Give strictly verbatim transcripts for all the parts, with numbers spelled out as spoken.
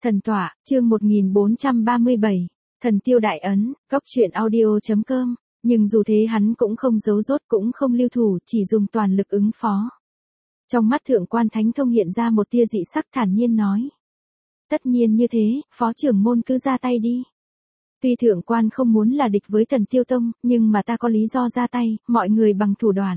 Thần tọa, chương một nghìn bốn trăm ba mươi bảy, thần tiêu đại ấn, góc truyện audio.com, nhưng dù thế hắn cũng không giấu rốt cũng không lưu thủ, chỉ dùng toàn lực ứng phó. Trong mắt thượng quan Thánh Thông hiện ra một tia dị sắc, thản nhiên nói. Tất nhiên như thế, phó trưởng môn cứ ra tay đi. Tuy thượng quan không muốn là địch với thần tiêu tông, nhưng mà ta có lý do ra tay, mọi người bằng thủ đoạn.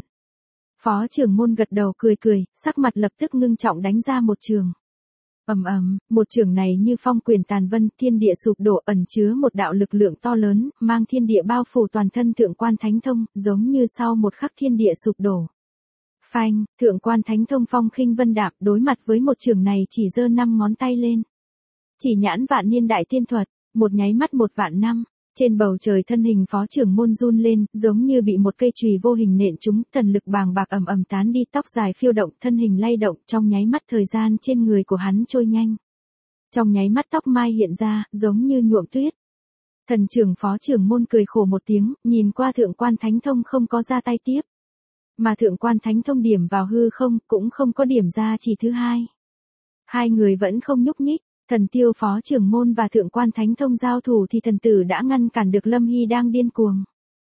Phó trưởng môn gật đầu cười cười, sắc mặt lập tức ngưng trọng đánh ra một trường. Ầm ầm, một trường này như phong quyền tàn vân, thiên địa sụp đổ, ẩn chứa một đạo lực lượng to lớn, mang thiên địa bao phủ toàn thân thượng quan Thánh Thông, giống như sau một khắc thiên địa sụp đổ. Phanh, thượng quan Thánh Thông phong khinh vân đạp, đối mặt với một trường này chỉ giơ năm ngón tay lên. Chỉ nhãn vạn niên đại tiên thuật, một nháy mắt một vạn năm. Trên bầu trời thân hình phó trưởng môn run lên, giống như bị một cây chùy vô hình nện trúng, thần lực bàng bạc ầm ầm tán đi, tóc dài phiêu động, thân hình lay động, trong nháy mắt thời gian trên người của hắn trôi nhanh. Trong nháy mắt tóc mai hiện ra, giống như nhuộm tuyết. Thần trưởng phó trưởng môn cười khổ một tiếng, nhìn qua thượng quan Thánh Thông không có ra tay tiếp. Mà thượng quan Thánh Thông điểm vào hư không, cũng không có điểm ra chỉ thứ hai. Hai người vẫn không nhúc nhích. Thần tiêu phó trưởng môn và thượng quan Thánh Thông giao thủ thì thần tử đã ngăn cản được Lâm Hy đang điên cuồng.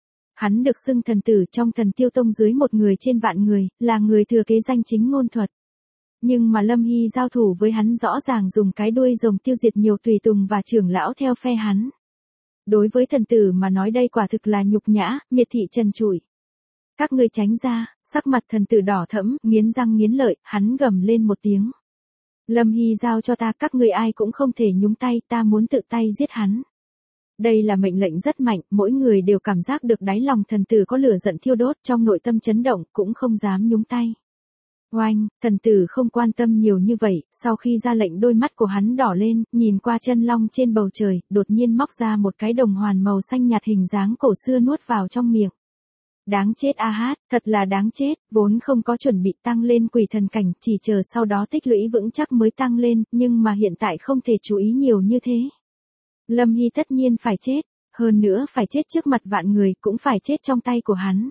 Hắn được xưng thần tử trong thần tiêu tông dưới một người trên vạn người, là người thừa kế danh chính ngôn thuật. Nhưng mà Lâm Hy giao thủ với hắn rõ ràng dùng cái đuôi rồng tiêu diệt nhiều tùy tùng và trưởng lão theo phe hắn. Đối với thần tử mà nói đây quả thực là nhục nhã, miệt thị trần trụi. Các ngươi tránh ra, sắc mặt thần tử đỏ thẫm, nghiến răng nghiến lợi, hắn gầm lên một tiếng. Lâm Hy giao cho ta, các người ai cũng không thể nhúng tay, ta muốn tự tay giết hắn. Đây là mệnh lệnh rất mạnh, mỗi người đều cảm giác được đáy lòng thần tử có lửa giận thiêu đốt, trong nội tâm chấn động, cũng không dám nhúng tay. Oanh, thần tử không quan tâm nhiều như vậy, sau khi ra lệnh đôi mắt của hắn đỏ lên, nhìn qua chân long trên bầu trời, đột nhiên móc ra một cái đồng hoàn màu xanh nhạt hình dáng cổ xưa nuốt vào trong miệng. Đáng chết a hát, thật là đáng chết, vốn không có chuẩn bị tăng lên quỷ thần cảnh, chỉ chờ sau đó tích lũy vững chắc mới tăng lên, nhưng mà hiện tại không thể chú ý nhiều như thế. Lâm Hy tất nhiên phải chết, hơn nữa phải chết trước mặt vạn người, cũng phải chết trong tay của hắn.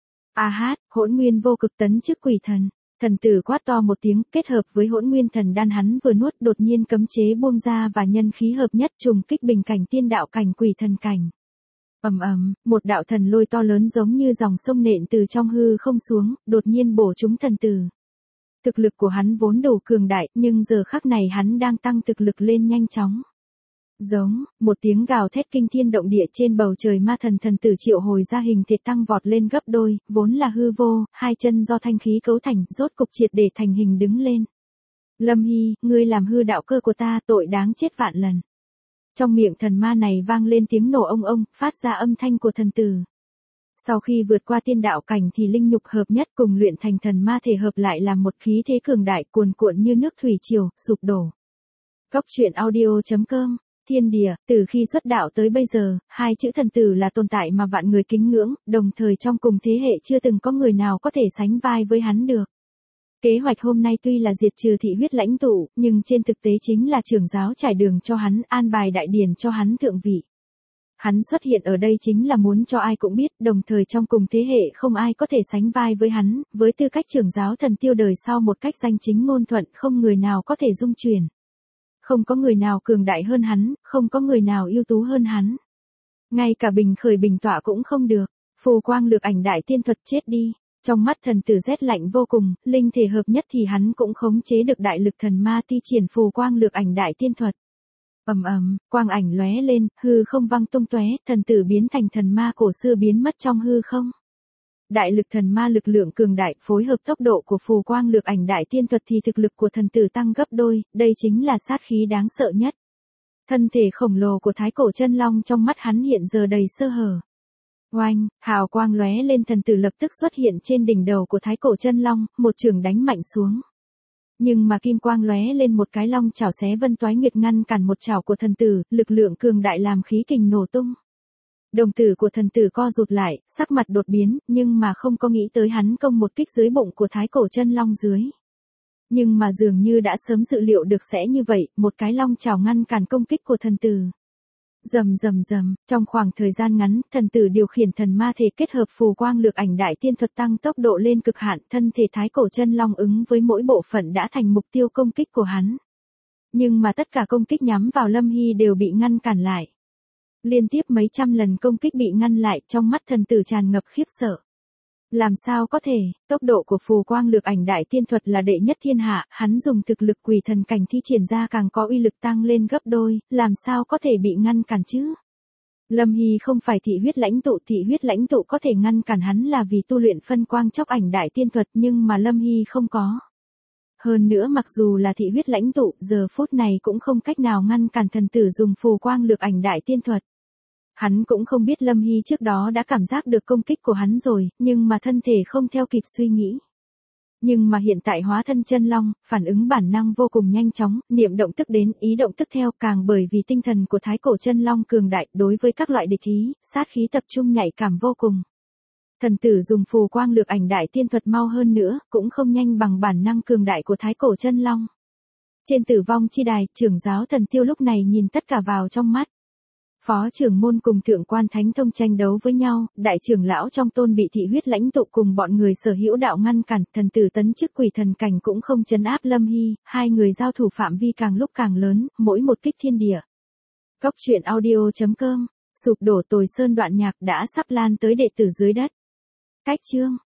A hát, hỗn nguyên vô cực tấn chức quỷ thần, thần tử quát to một tiếng, kết hợp với hỗn nguyên thần đan hắn vừa nuốt đột nhiên cấm chế buông ra và nhân khí hợp nhất trùng kích bình cảnh tiên đạo cảnh quỷ thần cảnh. Ầm ầm, một đạo thần lôi to lớn giống như dòng sông nện từ trong hư không xuống, đột nhiên bổ trúng thần tử. Thực lực của hắn vốn đủ cường đại, nhưng giờ khắc này hắn đang tăng thực lực lên nhanh chóng. Giống, một tiếng gào thét kinh thiên động địa trên bầu trời ma thần thần tử triệu hồi ra hình thể tăng vọt lên gấp đôi, vốn là hư vô, hai chân do thanh khí cấu thành, rốt cục triệt để thành hình đứng lên. Lâm Hy, ngươi làm hư đạo cơ của ta, tội đáng chết vạn lần. Trong miệng thần ma này vang lên tiếng nổ ông ông, phát ra âm thanh của thần tử. Sau khi vượt qua tiên đạo cảnh thì linh nhục hợp nhất cùng luyện thành thần ma thể hợp lại làm một khí thế cường đại cuồn cuộn như nước thủy triều, sụp đổ. Góc truyện audio.com, thiên địa, từ khi xuất đạo tới bây giờ, hai chữ thần tử là tồn tại mà vạn người kính ngưỡng, đồng thời trong cùng thế hệ chưa từng có người nào có thể sánh vai với hắn được. Kế hoạch hôm nay tuy là diệt trừ thị huyết lãnh tụ, nhưng trên thực tế chính là trưởng giáo trải đường cho hắn, an bài đại điển cho hắn thượng vị. Hắn xuất hiện ở đây chính là muốn cho ai cũng biết, đồng thời trong cùng thế hệ không ai có thể sánh vai với hắn, với tư cách trưởng giáo thần tiêu đời sau một cách danh chính ngôn thuận, không người nào có thể dung chuyển. Không có người nào cường đại hơn hắn, không có người nào ưu tú hơn hắn. Ngay cả bình khởi bình tọa cũng không được, phù quang lược ảnh đại tiên thuật chết đi. Trong mắt thần tử rét lạnh vô cùng, linh thể hợp nhất thì hắn cũng khống chế được đại lực thần ma thi triển phù quang lược ảnh đại tiên thuật. Ầm ầm, quang ảnh lóe lên, hư không văng tung tóe, thần tử biến thành thần ma cổ xưa biến mất trong hư không. Đại lực thần ma lực lượng cường đại phối hợp tốc độ của phù quang lược ảnh đại tiên thuật thì thực lực của thần tử tăng gấp đôi, đây chính là sát khí đáng sợ nhất. Thân thể khổng lồ của thái cổ chân long trong mắt hắn hiện giờ đầy sơ hở. Oanh, hào quang lóe lên, thần tử lập tức xuất hiện trên đỉnh đầu của thái cổ chân long, một chưởng đánh mạnh xuống. Nhưng mà kim quang lóe lên, một cái long chảo xé vân toái nguyệt ngăn cản một chảo của thần tử, lực lượng cường đại làm khí kình nổ tung. Đồng tử của thần tử co rụt lại, sắc mặt đột biến, nhưng mà không có nghĩ tới hắn công một kích dưới bụng của thái cổ chân long dưới. Nhưng mà dường như đã sớm dự liệu được sẽ như vậy, một cái long chảo ngăn cản công kích của thần tử. Rầm rầm rầm, trong khoảng thời gian ngắn, thần tử điều khiển thần ma thể kết hợp phù quang lược ảnh đại tiên thuật tăng tốc độ lên cực hạn, thân thể thái cổ chân long ứng với mỗi bộ phận đã thành mục tiêu công kích của hắn. nhưng mà tất cả công kích nhắm vào Lâm Hy đều bị ngăn cản lại. Liên tiếp mấy trăm lần công kích bị ngăn lại, trong mắt thần tử tràn ngập khiếp sợ. Làm sao có thể, tốc độ của phù quang lược ảnh đại tiên thuật là đệ nhất thiên hạ, hắn dùng thực lực quỷ thần cảnh thi triển ra càng có uy lực tăng lên gấp đôi, làm sao có thể bị ngăn cản chứ? Lâm Hy không phải thị huyết lãnh tụ, thị huyết lãnh tụ có thể ngăn cản hắn là vì tu luyện phân quang chóc ảnh đại tiên thuật, nhưng mà Lâm Hy không có. Hơn nữa mặc dù là thị huyết lãnh tụ, giờ phút này cũng không cách nào ngăn cản thần tử dùng phù quang lược ảnh đại tiên thuật. Hắn cũng không biết Lâm Hy trước đó đã cảm giác được công kích của hắn rồi, nhưng mà thân thể không theo kịp suy nghĩ. Nhưng mà hiện tại hóa thân chân long, phản ứng bản năng vô cùng nhanh chóng, niệm động tức đến, ý động tức theo, càng bởi vì tinh thần của thái cổ chân long cường đại, đối với các loại địch ý, sát khí tập trung nhạy cảm vô cùng. Thần tử dùng phù quang lược ảnh đại tiên thuật mau hơn nữa, cũng không nhanh bằng bản năng cường đại của thái cổ chân long. Trên tử vong chi đài, trưởng giáo Thần Tiêu lúc này nhìn tất cả vào trong mắt. Phó trưởng môn cùng thượng quan thánh thông tranh đấu với nhau, đại trưởng lão trong tôn bị thị huyết lãnh tụ cùng bọn người sở hữu đạo ngăn cản, thần tử tấn chức quỷ thần cảnh cũng không trấn áp Lâm Hy, hai người giao thủ phạm vi càng lúc càng lớn, mỗi một kích thiên địa. Cốc truyện audio chấm com, sụp đổ Tồi Sơn đoạn nhạc đã sắp lan tới đệ tử dưới đất. Cách chương